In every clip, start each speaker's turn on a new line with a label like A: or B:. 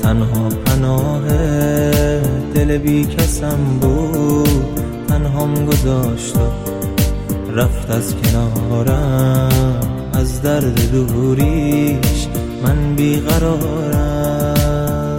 A: تنها پناه دل بی کسم بود، تنهام گذاشت و رفت از کنارم. از درد دوریش من بیقرارم.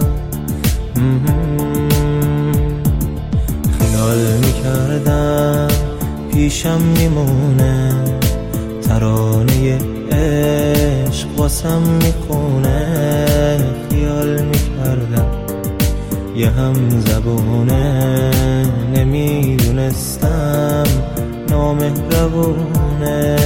A: خیال میکردم پیشم میمونه، ترانه عشق واسم میخونه. خیال میکردم یه هم زبونه، نمیدونستم نامهربونه.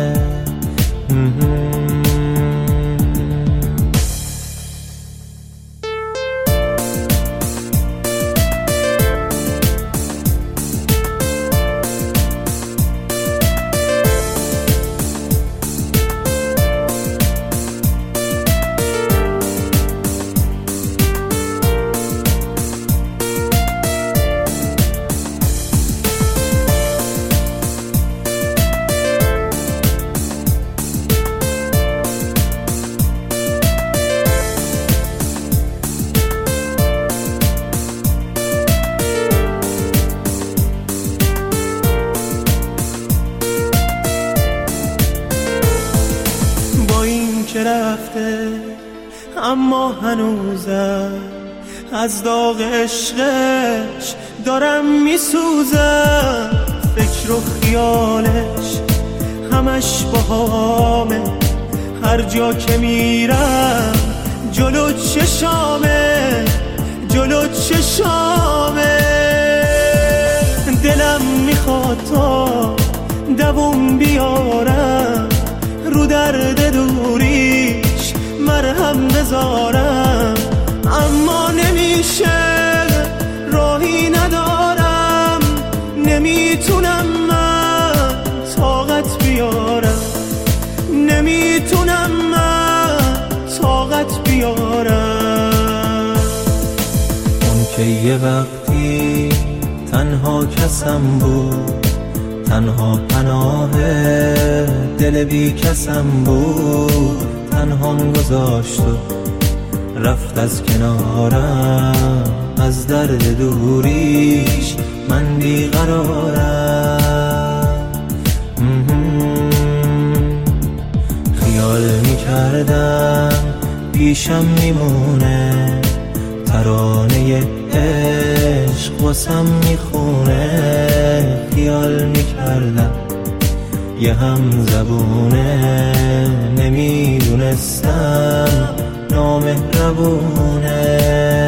B: که رفته اما هنوزم از داغ عشقش دارم میسوزم. فکر و خیالش همش باهامه، هر جا که میرم جلو چشامه، جلو چشامه. دلم میخواد تا دووم بیارم، رو درد دوریش مرهم بذارم. اما نمیشه، راهی ندارم، نمیتونم من طاقت بیارم، نمیتونم من طاقت بیارم.
A: اون که یه وقتی تنها کسم بود، تنها پناه دل بی کسم بود، تنهام گذاشت و رفت از کنارم. از درد دوریش من بیقرارم. خیال میکردم پیشم میمونه، ترانه عشق واسم میخونه. خیال میکردم یه هم زبونه، نمیدونستم نامهربونه.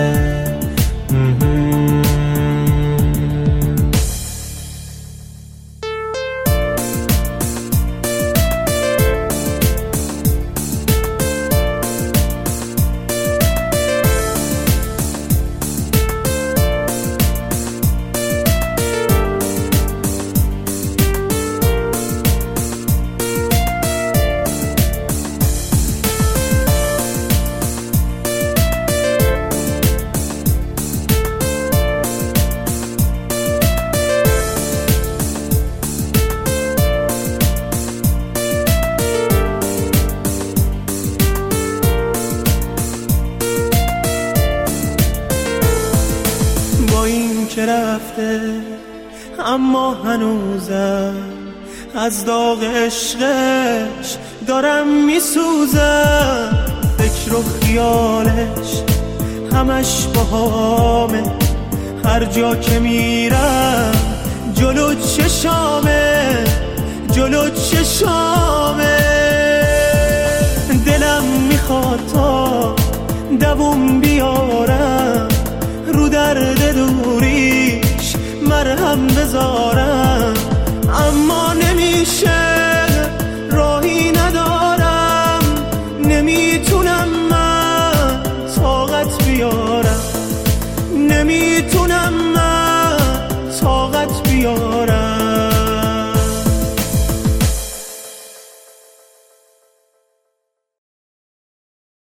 B: که رفته اما هنوزم از داغ عشقش دارم میسوزم. فکر و خیالش همش باهامه، هر جا که میرم جلو چشامه، جلو چشامه. دلم میخواد تا دووم بیارم، رو درد دوریش مرهم بذارم. اما نمیشه، راهی ندارم، نمیتونم من طاقت بیارم، نمیتونم